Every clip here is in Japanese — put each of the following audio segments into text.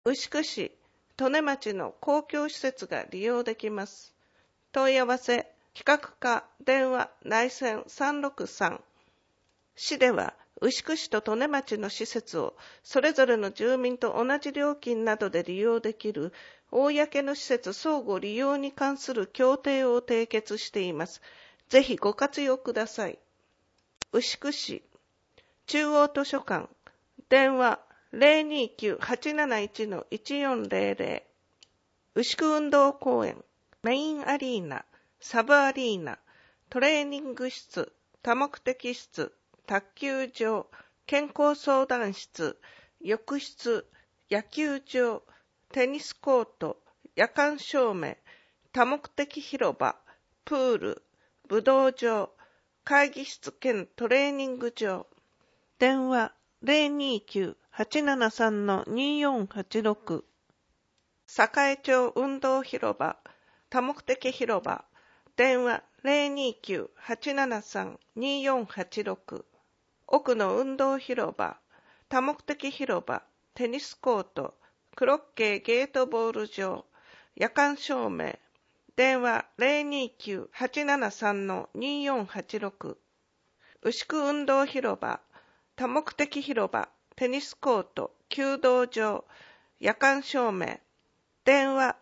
牛久市利根町の公共施設が利用できます。問い合わせ、企画課、電話、内線363。市では、牛久市と利根町の施設をそれぞれの住民と同じ料金などで利用できる公の施設相互利用に関する協定を締結しています。ぜひご活用ください。牛久市中央図書館、電話029-871-1400。牛久運動公園、メインアリーナ、サブアリーナ、トレーニング室、多目的室、卓球場、健康相談室、浴室、野球場、テニスコート、夜間照明、多目的広場、プール、武道場、会議室兼トレーニング場。電話029-873-2486。栄町運動広場、多目的広場。電話029-873-2486。奥の運動広場、多目的広場、テニスコート、クロッケーゲートボール場、夜間照明。電話029-873-2486。牛久運動広場、多目的広場、テニスコート、弓道場、夜間照明。電話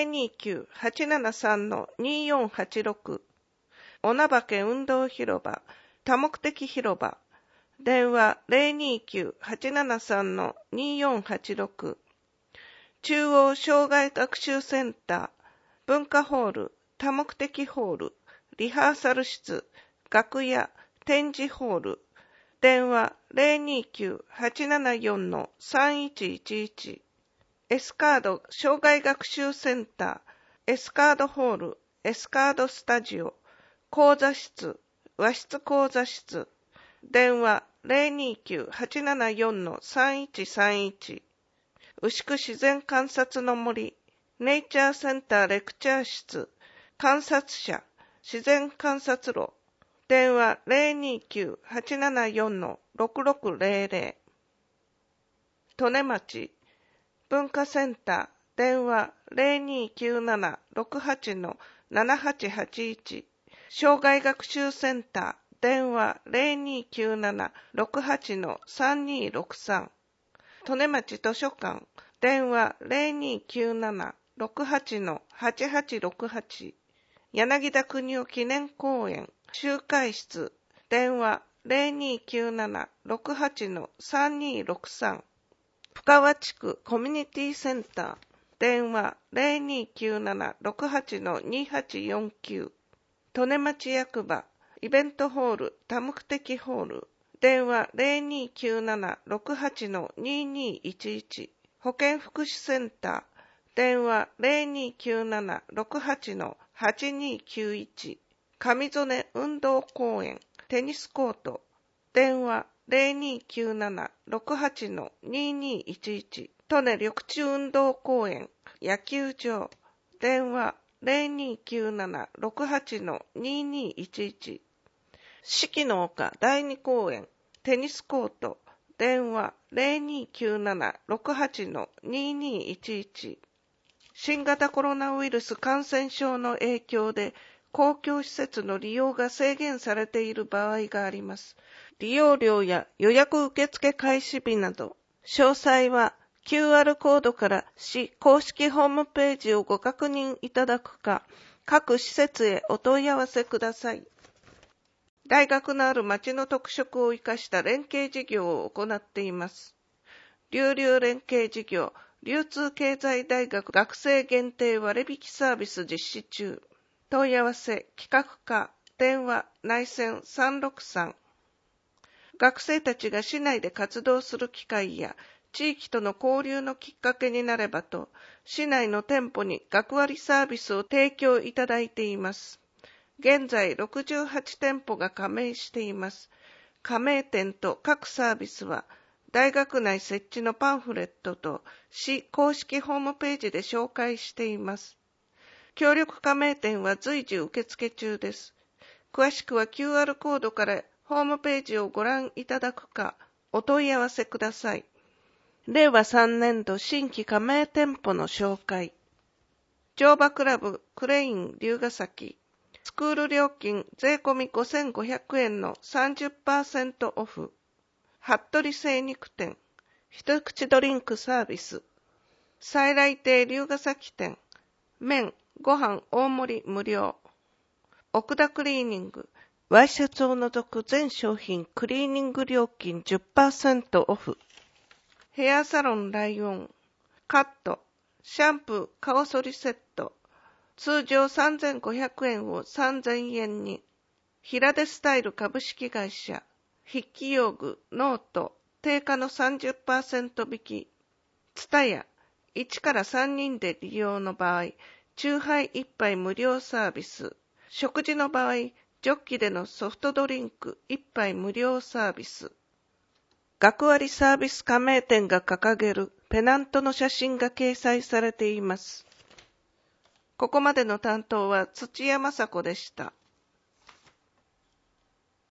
029-873-2486。おなばけ運動広場、多目的広場。電話029-873-2486。中央障害学習センター、文化ホール、多目的ホール、リハーサル室、楽屋、展示ホール。電話029-874-3111。エスカード障害学習センター、エスカードホール、エスカードスタジオ、講座室、和室講座室。電話029-874-3131。牛久自然観察の森、ネイチャーセンターレクチャー室、観察者、自然観察路。電話029-874-6600。利根町文化センター、電話0297-68-7881。障害学習センター、電話0297-68-3263。利根町図書館、電話0297-68-8868。柳田国夫記念公園、集会室、電話0297-68-3263。深川地区コミュニティセンター、電話0297-68-2849。利根町役場、イベントホール、多目的ホール、電話0297-68-2211。保健福祉センター、電話0297-68-8291。上曽根運動公園、テニスコート、電話0297-68-2211。利根緑地運動公園、野球場、電話0297-68-2211。四季の丘第二公園、テニスコート、電話0297-68-2211。新型コロナウイルス感染症の影響で公共施設の利用が制限されている場合があります。利用料や予約受付開始日など、詳細は QR コードから市公式ホームページをご確認いただくか、各施設へお問い合わせください。大学のある町の特色を生かした連携事業を行っています。流々連携事業、流通経済大学学生限定割引サービス実施中。問い合わせ、企画課、電話、内線363。学生たちが市内で活動する機会や地域との交流のきっかけになればと、市内の店舗に学割サービスを提供いただいています。現在68店舗が加盟しています。加盟店と各サービスは、大学内設置のパンフレットと市公式ホームページで紹介しています。協力加盟店は随時受付中です。詳しくは QR コードからホームページをご覧いただくか、お問い合わせください。 令和3年度新規加盟店舗の紹介。乗馬クラブクレイン龍ヶ崎。スクール料金税込み5500円の 30% オフ。服部精肉店。一口ドリンクサービス。再来亭龍ヶ崎店。麺、ご飯大盛り無料。奥田クリーニング。ワイシャツを除く全商品クリーニング料金 10% オフ。ヘアサロンライオン。カット。シャンプー、顔剃りセット。通常3500円を3000円に。平出スタイル株式会社。筆記用具、ノート。定価の 30% 引き。ツタヤ。1から3人で利用の場合、酎ハイ1杯無料サービス。食事の場合、ジョッキでのソフトドリンク1杯無料サービス。学割サービス加盟店が掲げるペナントの写真が掲載されています。ここまでの担当は土屋雅子でした。